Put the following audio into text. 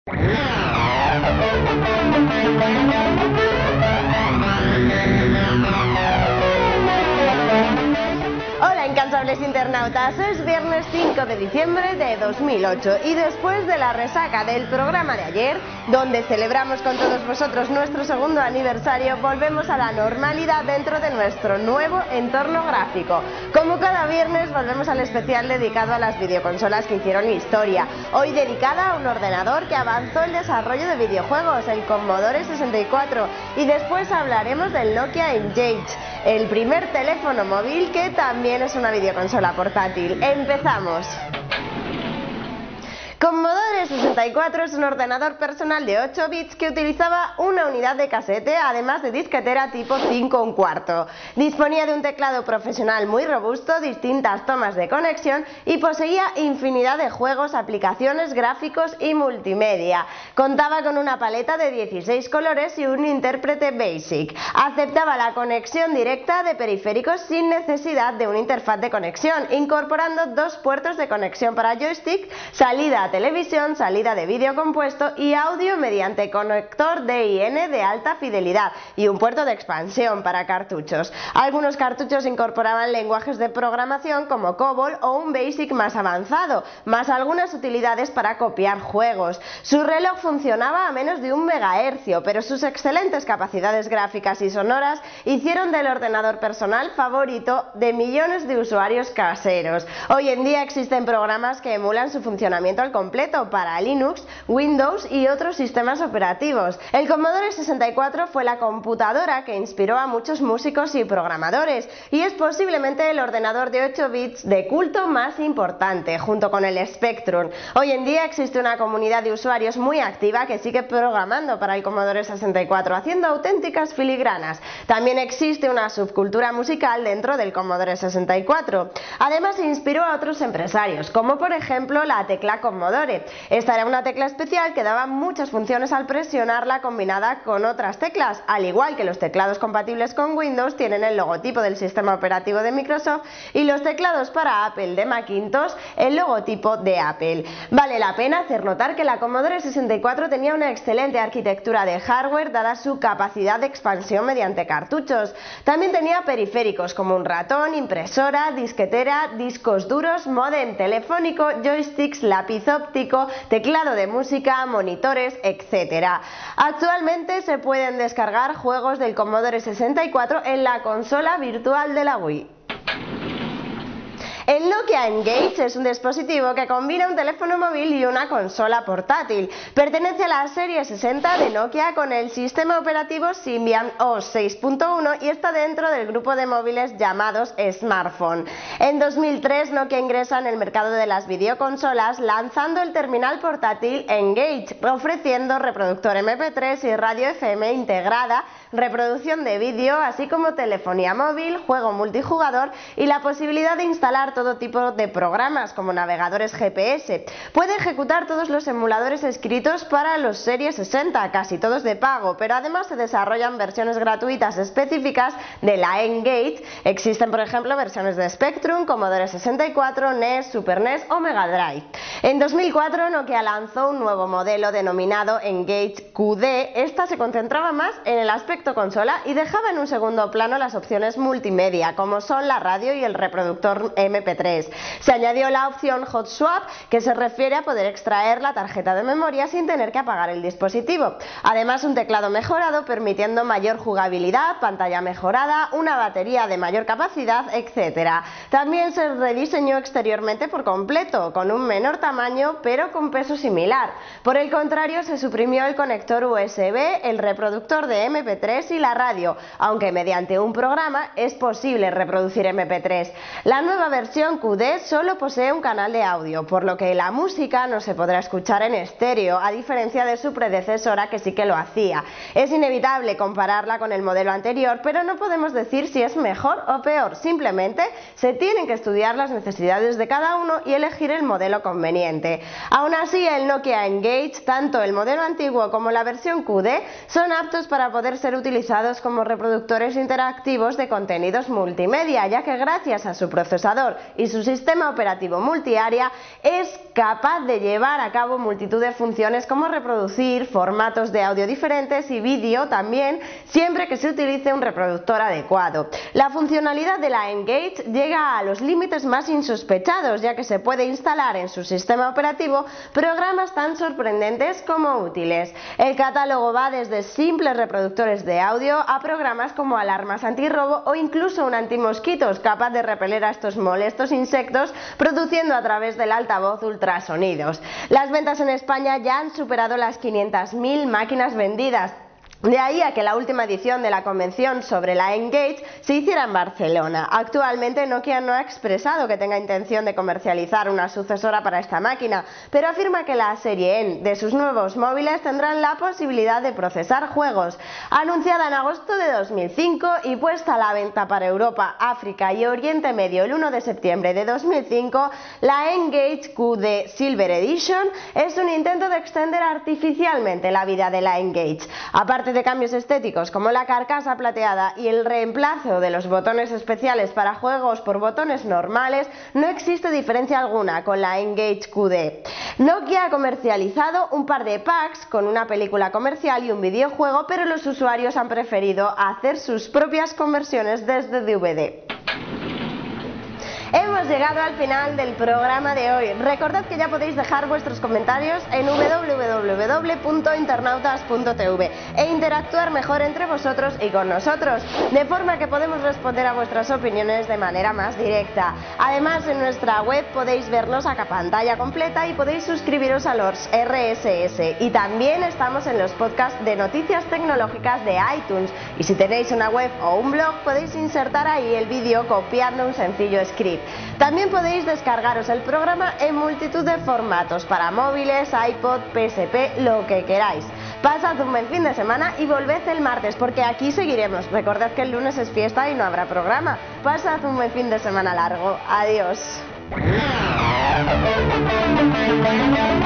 Hola incansables internautas, es viernes 5 de diciembre de 2008 y después de la resaca del programa de ayer, donde celebramos con todos vosotros nuestro segundo aniversario, volvemos a la normalidad dentro de nuestro nuevo entorno gráfico. Como cada viernes volvemos al especial dedicado a las videoconsolas que hicieron historia, hoy dedicada a un ordenador que avanzó el desarrollo de videojuegos, el Commodore 64, y después hablaremos del Nokia Engage, el primer teléfono móvil que también es una videoconsola portátil. ¡Empezamos! Commodore 64 es un ordenador personal de 8 bits que utilizaba una unidad de casete, además de disquetera tipo 5 1/4. Disponía de un teclado profesional muy robusto, distintas tomas de conexión y poseía infinidad de juegos, aplicaciones, gráficos y multimedia. Contaba con una paleta de 16 colores y un intérprete BASIC. Aceptaba la conexión directa de periféricos sin necesidad de una interfaz de conexión, incorporando dos puertos de conexión para joystick, salida a televisión, salida de vídeo compuesto y audio mediante conector DIN de alta fidelidad y un puerto de expansión para cartuchos. Algunos cartuchos incorporaban lenguajes de programación como COBOL o un BASIC más avanzado, más algunas utilidades para copiar juegos. Su reloj funcionaba a menos de 1 MHz, pero sus excelentes capacidades gráficas y sonoras hicieron del ordenador personal favorito de millones de usuarios caseros. Hoy en día existen programas que emulan su funcionamiento al completo para Linux, Windows y otros sistemas operativos. El Commodore 64 fue la computadora que inspiró a muchos músicos y programadores y es posiblemente el ordenador de 8 bits de culto más importante, junto con el Spectrum. Hoy en día existe una comunidad de usuarios muy activa que sigue programando para el Commodore 64, haciendo auténticas filigranas. También existe una subcultura musical dentro del Commodore 64. Además, inspiró a otros empresarios, como por ejemplo la tecla Commodore. Esta era una tecla especial que daba muchas funciones al presionarla combinada con otras teclas, al igual que los teclados compatibles con Windows tienen el logotipo del sistema operativo de Microsoft y los teclados para Apple de Macintosh el logotipo de Apple. Vale la pena hacer notar que la Commodore 64 tenía una excelente arquitectura de hardware dada su capacidad de expansión mediante cartuchos. También tenía periféricos como un ratón, impresora, disquetera, discos duros, módem telefónico, joysticks, lápiz óptico, teclado de música, monitores, etc. Actualmente se pueden descargar juegos del Commodore 64 en la consola virtual de la Wii. El Nokia Engage es un dispositivo que combina un teléfono móvil y una consola portátil. Pertenece a la serie 60 de Nokia con el sistema operativo Symbian OS 6.1 y está dentro del grupo de móviles llamados smartphone. En 2003 Nokia ingresa en el mercado de las videoconsolas lanzando el terminal portátil Engage, ofreciendo reproductor MP3 y radio FM integrada, reproducción de vídeo, así como telefonía móvil, juego multijugador y la posibilidad de instalar todo tipo de programas como navegadores GPS. Puede ejecutar todos los emuladores escritos para los Series 60, casi todos de pago, pero además se desarrollan versiones gratuitas específicas de la Engage. Existen por ejemplo versiones de Spectrum, Commodore 64, NES, Super NES o Mega Drive. En 2004 Nokia lanzó un nuevo modelo denominado Engage QD. Esta se concentraba más en el aspecto consola y dejaba en un segundo plano las opciones multimedia, como son la radio y el reproductor MP3. Se añadió la opción Hot Swap, que se refiere a poder extraer la tarjeta de memoria sin tener que apagar el dispositivo. Además, un teclado mejorado permitiendo mayor jugabilidad, pantalla mejorada, una batería de mayor capacidad, etc. También se rediseñó exteriormente por completo, con un menor tamaño pero con peso similar. Por el contrario, se suprimió el conector USB, el reproductor de MP3 y la radio, aunque mediante un programa es posible reproducir MP3. La nueva versión QD solo posee un canal de audio, por lo que la música no se podrá escuchar en estéreo, a diferencia de su predecesora que sí que lo hacía. Es inevitable compararla con el modelo anterior, pero no podemos decir si es mejor o peor, simplemente se tienen que estudiar las necesidades de cada uno y elegir el modelo conveniente. Aún así, el Nokia Engage, tanto el modelo antiguo como la versión QD, son aptos para poder ser utilizados como reproductores interactivos de contenidos multimedia, ya que gracias a su procesador y su sistema operativo multiárea, es capaz de llevar a cabo multitud de funciones como reproducir formatos de audio diferentes y vídeo también, siempre que se utilice un reproductor adecuado. La funcionalidad de la N-Gage llega a los límites más insospechados, ya que se puede instalar en su sistema operativo programas tan sorprendentes como útiles. El catálogo va desde simples reproductores de audio a programas como alarmas antirrobo o incluso un antimosquitos capaz de repeler a estos molestos insectos produciendo a través del altavoz ultrasonidos. Las ventas en España ya han superado las 500.000 máquinas vendidas. De ahí a que la última edición de la convención sobre la N-Gage se hiciera en Barcelona. Actualmente Nokia no ha expresado que tenga intención de comercializar una sucesora para esta máquina, pero afirma que la serie N de sus nuevos móviles tendrán la posibilidad de procesar juegos. Anunciada en agosto de 2005 y puesta a la venta para Europa, África y Oriente Medio el 1 de septiembre de 2005, la N-Gage QD Silver Edition es un intento de extender artificialmente la vida de la N-Gage. Aparte de cambios estéticos como la carcasa plateada y el reemplazo de los botones especiales para juegos por botones normales, no existe diferencia alguna con la N-Gage QD. Nokia ha comercializado un par de packs con una película comercial y un videojuego, pero los usuarios han preferido hacer sus propias conversiones desde DVD. Hemos llegado al final del programa de hoy. Recordad que ya podéis dejar vuestros comentarios en www.internautas.tv e interactuar mejor entre vosotros y con nosotros, de forma que podemos responder a vuestras opiniones de manera más directa. Además, en nuestra web podéis vernos a pantalla completa y podéis suscribiros a los RSS. Y también estamos en los podcasts de noticias tecnológicas de iTunes. Y si tenéis una web o un blog, podéis insertar ahí el vídeo copiando un sencillo script. También podéis descargaros el programa en multitud de formatos para móviles, iPod, PSP, lo que queráis. Pasad un buen fin de semana y volved el martes porque aquí seguiremos. Recordad que el lunes es fiesta y no habrá programa. Pasad un buen fin de semana largo. Adiós.